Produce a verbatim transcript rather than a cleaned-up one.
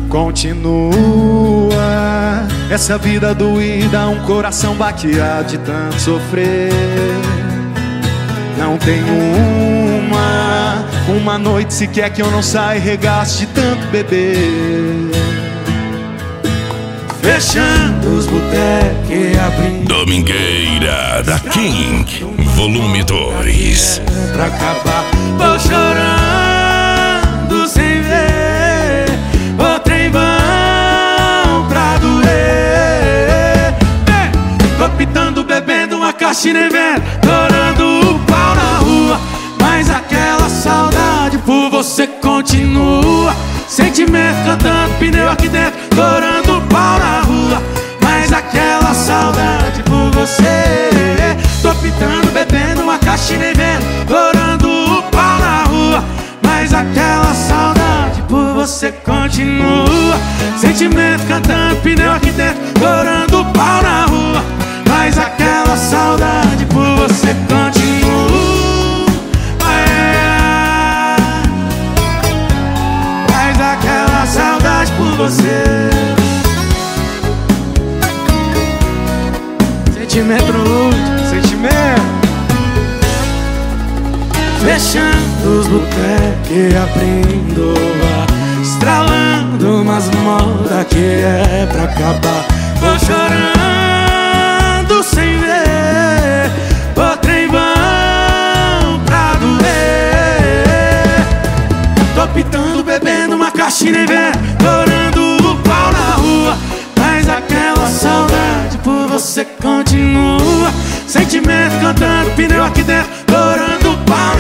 continua. Essa vida doída, um coração baqueado de tanto sofrer. Não tem uma, uma noite sequer que eu não saia e regaço de tanto beber. Fechando os botecos e abrindo Domingueira da King, volume dois. Pra acabar, vou chorando sem ver o trem vão pra doer. Ei, tô pitando, bebendo uma caixinha e vendo, torando o pau na rua. Mas aquela saudade por você continua. Sentimento cantando, pneu aqui dentro, torando o pau na rua. Mas aquela saudade por você. Tô pitando, bebendo uma caixinha e vendo, torando o pau na rua. Mas aquela saudade por você continua. Sentimento cantando, pneu aqui dentro, torando o pau na rua. Mas aquela saudade por você continua. Mas aquela saudade por você. Sentimento no último, sentimento. Fechando os botecos e abrindo a, estralando umas modas que é pra acabar. Vou chorando sem ver o trem vão pra doer. Tô pitando, bebendo uma caixinha e vendo, torando o pau na rua. Mas aquela saudade por você continua. Sentimento cantando, pneu aqui dentro, torando o pau